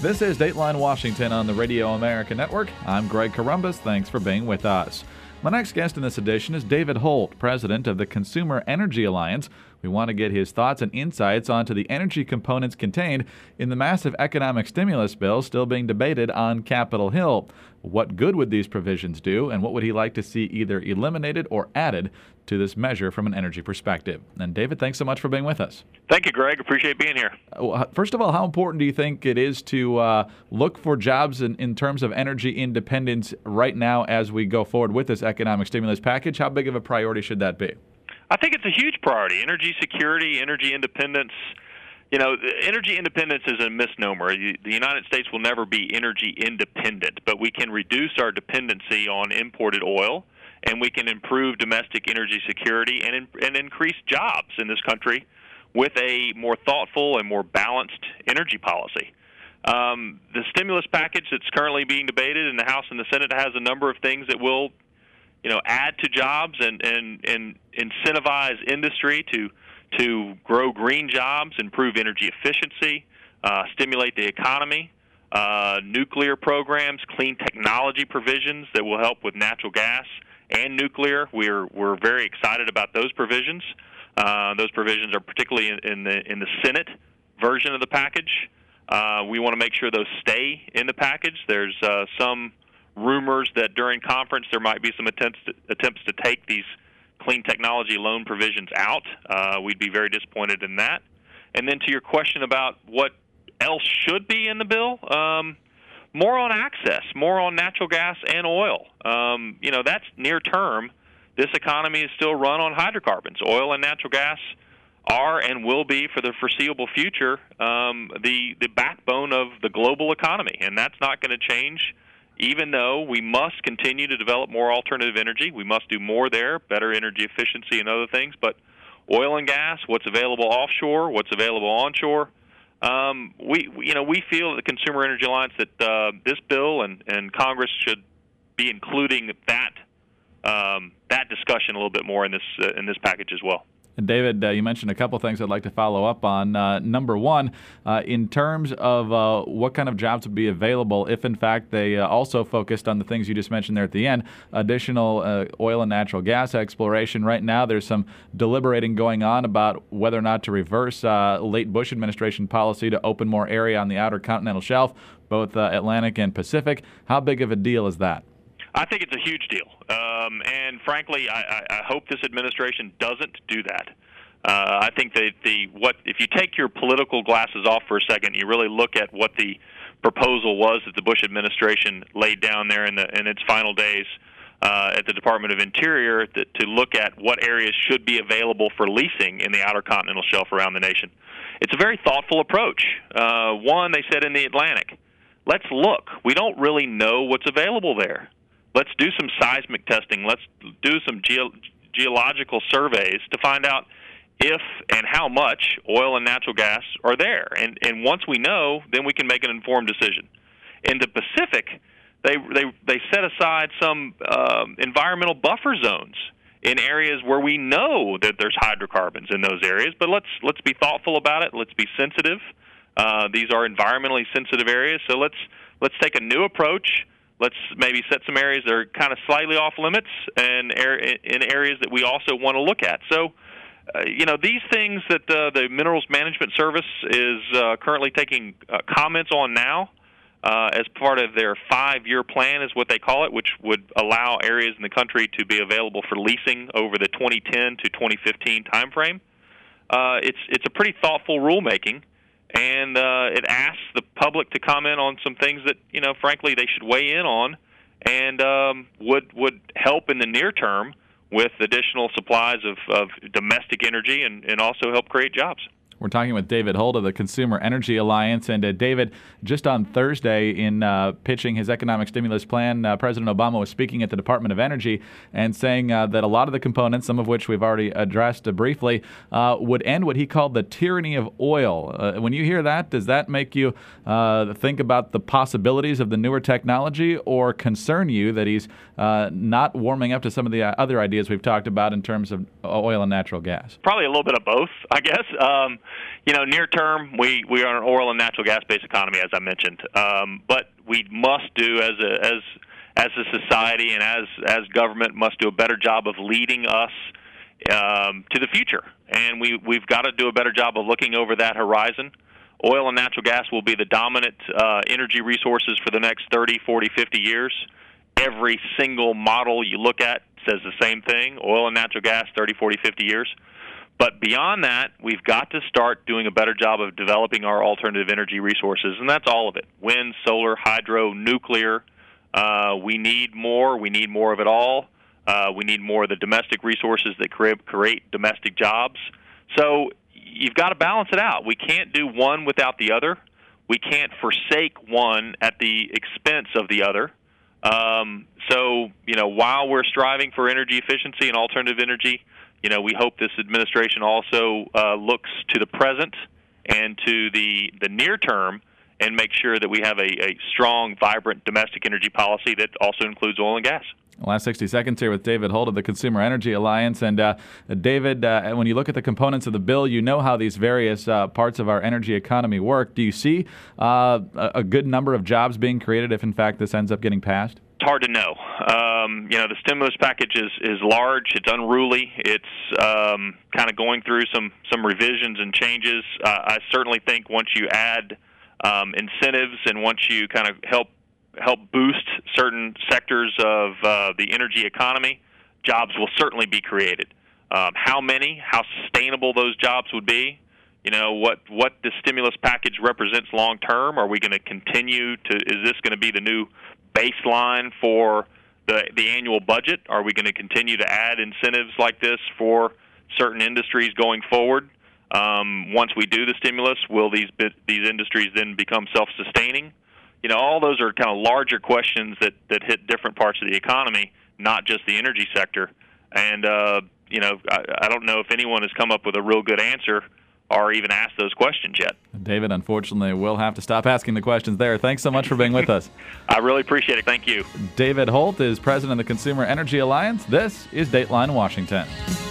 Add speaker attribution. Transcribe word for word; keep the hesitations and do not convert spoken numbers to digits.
Speaker 1: This is Dateline Washington on the Radio America Network. I'm Greg Corombos. Thanks for being with us. My next guest in this edition is David Holt, president of the Consumer Energy Alliance. We want to get his thoughts and insights onto the energy components contained in the massive economic stimulus bill still being debated on Capitol Hill. What good would these provisions do, and what would he like to see either eliminated or added to this measure from an energy perspective? And David, thanks so much for being with us.
Speaker 2: Thank you, Greg. Appreciate being here.
Speaker 1: Uh, First of all, how important do you think it is to uh, look for jobs in, in terms of energy independence right now as we go forward with this economic stimulus package? How big of a priority should that be?
Speaker 2: I think it's a huge priority. Energy security, energy independence. You know, energy independence is a misnomer. The United States will never be energy independent, but we can reduce our dependency on imported oil, and we can improve domestic energy security and, and increase jobs in this country with a more thoughtful and more balanced energy policy. Um, the stimulus package that's currently being debated in the House and the Senate has a number of things that will, you know, add to jobs and, and, and incentivize industry to to grow green jobs, improve energy efficiency, uh, stimulate the economy, uh, nuclear programs, clean technology provisions that will help with natural gas and nuclear. We're we're very excited about those provisions. Uh, those provisions are particularly in, in the in the Senate version of the package. Uh, we want to make sure those stay in the package. There's uh, some rumors that during conference there might be some attempts to, attempts to take these clean technology loan provisions out. Uh, we'd be very disappointed in that. And then to your question about what else should be in the bill, um, more on access, more on natural gas and oil. Um, you know, that's near term. This economy is still run on hydrocarbons. Oil and natural gas are and will be for the foreseeable future um, the, the backbone of the global economy, and that's not going to change. Even though we must continue to develop more alternative energy, we must do more there, better energy efficiency and other things. But oil and gas, what's available offshore, what's available onshore, um, we you know we feel at the Consumer Energy Alliance that uh, this bill and, and Congress should be including that um, that discussion a little bit more in this uh, in this package as well.
Speaker 1: And David, uh, you mentioned a couple things I'd like to follow up on. Uh, number one, uh, in terms of uh, what kind of jobs would be available if, in fact, they uh, also focused on the things you just mentioned there at the end, additional uh, oil and natural gas exploration. Right now, there's some deliberating going on about whether or not to reverse uh, late Bush administration policy to open more area on the outer continental shelf, both uh, Atlantic and Pacific. How big of a deal is that?
Speaker 2: I think it's a huge deal, um, and frankly, I, I, I hope this administration doesn't do that. Uh, I think that the what if you take your political glasses off for a second, you really look at what the proposal was that the Bush administration laid down there in the in its final days uh, at the Department of Interior that, to look at what areas should be available for leasing in the outer continental shelf around the nation. It's a very thoughtful approach. Uh, one, they said in the Atlantic, let's look. We don't really know what's available there. Let's do some seismic testing. Let's do some geo- geological surveys to find out if and how much oil and natural gas are there. And and once we know, then we can make an informed decision. In the Pacific, they they they set aside some um, environmental buffer zones in areas where we know that there's hydrocarbons in those areas. But let's let's be thoughtful about it. Let's be sensitive. Uh, these are environmentally sensitive areas, so let's let's take a new approach. Let's maybe set some areas that are kind of slightly off limits and in areas that we also want to look at. So, uh, you know, these things that uh, the Minerals Management Service is uh, currently taking uh, comments on now uh, as part of their five-year plan is what they call it, which would allow areas in the country to be available for leasing over the twenty ten to twenty fifteen timeframe. Uh, it's, it's a pretty thoughtful rulemaking. And uh, it asks the public to comment on some things that, you know, frankly, they should weigh in on and um, would would help in the near term with additional supplies of, of domestic energy and, and also help create jobs.
Speaker 1: We're talking with David Holt of the Consumer Energy Alliance. And uh, David, just on Thursday in uh, pitching his economic stimulus plan, uh, President Obama was speaking at the Department of Energy and saying uh, that a lot of the components, some of which we've already addressed uh, briefly, uh, would end what he called the tyranny of oil. Uh, when you hear that, does that make you uh, think about the possibilities of the newer technology or concern you that he's uh, not warming up to some of the other ideas we've talked about in terms of oil and natural gas?
Speaker 2: Probably a little bit of both, I guess. Um, you know, near term, we, we are an oil and natural gas-based economy, as I mentioned. Um, but we must do, as a, as as a society and as as government, must do a better job of leading us um, to the future. And we, we've got to do a better job of looking over that horizon. Oil and natural gas will be the dominant uh, energy resources for the next thirty, forty, fifty years. Every single model you look at says the same thing, oil and natural gas, thirty, forty, fifty years. But beyond that, we've got to start doing a better job of developing our alternative energy resources, and that's all of it. Wind, solar, hydro, nuclear. Uh, we need more. We need more of it all. Uh, we need more of the domestic resources that create, create domestic jobs. So you've got to balance it out. We can't do one without the other. We can't forsake one at the expense of the other. Um, so, you know, while we're striving for energy efficiency and alternative energy, you know, we hope this administration also uh, looks to the present and to the, the near term and make sure that we have a, a strong, vibrant domestic energy policy that also includes oil and gas.
Speaker 1: Last sixty seconds here with David Holt of the Consumer Energy Alliance. And uh, David, uh, when you look at the components of the bill, you know how these various uh, parts of our energy economy work. Do you see uh, a good number of jobs being created if, in fact, this ends up getting passed?
Speaker 2: It's hard to know. Um, you know, the stimulus package is, is large. It's unruly. It's um, kind of going through some, some revisions and changes. Uh, I certainly think once you add um, incentives and once you kind of help help boost certain sectors of uh, the energy economy, jobs will certainly be created. Um, how many, how sustainable those jobs would be, you know, what, what the stimulus package represents long term. Are we going to continue to, is this going to be the new baseline for the, the annual budget? Are we going to continue to add incentives like this for certain industries going forward? Um, once we do the stimulus, will these, these industries then become self-sustaining? You know, all those are kind of larger questions that, that hit different parts of the economy, not just the energy sector. And, uh, you know, I, I don't know if anyone has come up with a real good answer or even asked those questions yet.
Speaker 1: David, unfortunately, we'll have to stop asking the questions there. Thanks so much for being with us.
Speaker 2: I really appreciate it. Thank you.
Speaker 1: David Holt is president of the Consumer Energy Alliance. This is Dateline Washington.